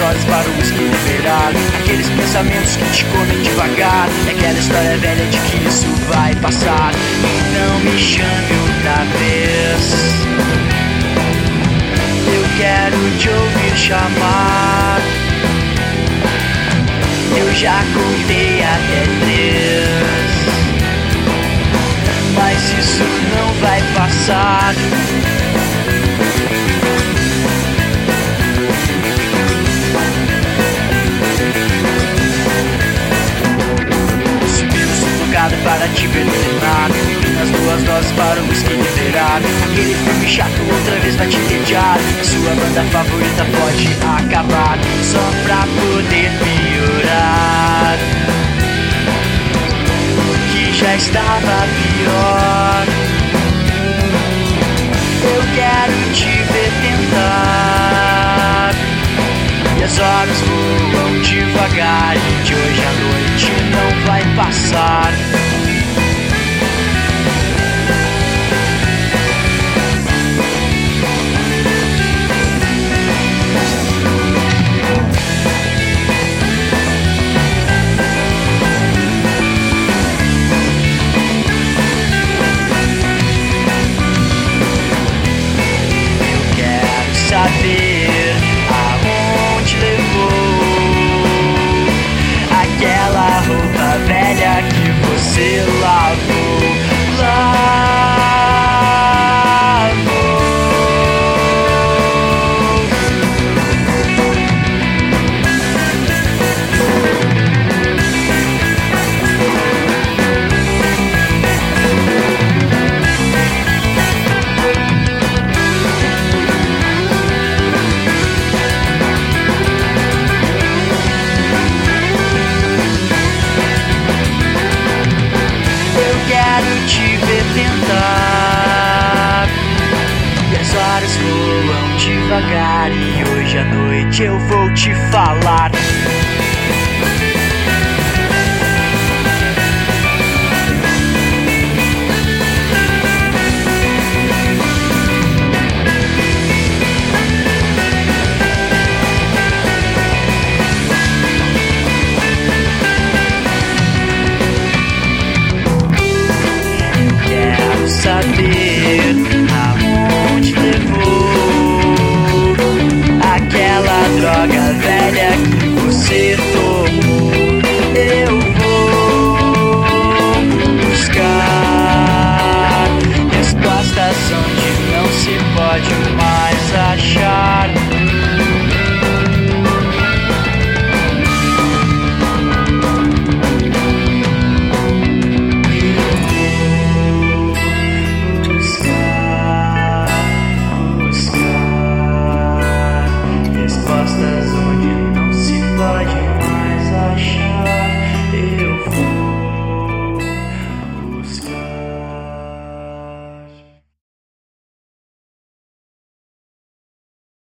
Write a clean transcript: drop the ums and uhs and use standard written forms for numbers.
horas para o whisky liberar aqueles pensamentos que te comem devagar. É aquela história velha de que isso vai passar. E não me chame outra vez, eu quero te ouvir chamar. Eu já contei até 3, mas isso não vai passar. Subiu sufocado para te perdonar, nas 2 doses para o whisky liberar aquele filme chato outra vez vai te entediar. A sua banda favorita pode acabar só pra poder piorar o que já estava pior. Eu quero te ver tentar, e as horas voam devagar, e de hoje à noite não vai passar. Saber aonde levou aquela roupa velha que você lavou. Quero te ver tentar, e as horas voam devagar, e hoje à noite eu vou te falar. Saber